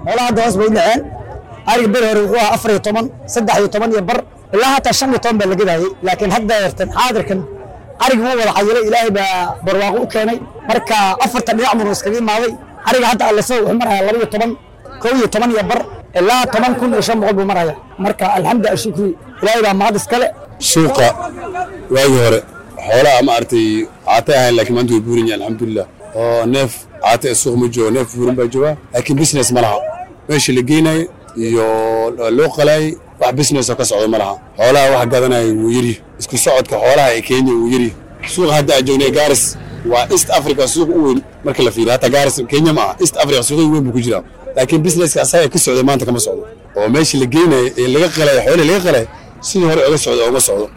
xoolaha hadda hoos bay u dhaceen ariga beri hore wuxuu ahaa 14 13 iyo bar ilaa hataa 15 baa la gadayay laakiin hadda yartan xaadirkan ariga ma wada xayilay ilaahay baa barwaaqo u keenay marka afarta dhinac muu iskaga imaaday ariga hadda alla soo wuxuu marayaa 12 11 iyo bar ilaa 10,500 buu marayaa marka alxamdulillah shukri ilaahay baa mahad iskale suuqa waagi hore xoolaha ma artay caata ahayn laakiin maanta way buurin yihiin alxamdulillah oo neef caata suuq ma joogo neef buurin baa jooga laakiin business ma laha meesha la geenay iyo loo qalay wax business oo ka socdo ma laha xoolaha wax gadanay wuu yiri isku socodka xoolaha ee Kenya wuu yiri suuq hadda joognay Garis waa East Africa suuq u weyn marka la fiiriyo hata Garis Kenya ma East Africa suuq weyn buu ku jiraa laakiin businesska asaga ka socdo maanta kama socdo oo meesha la geenay ee laga qalay xoolaha laga qalay sidii hore uga socdo oo ma socdo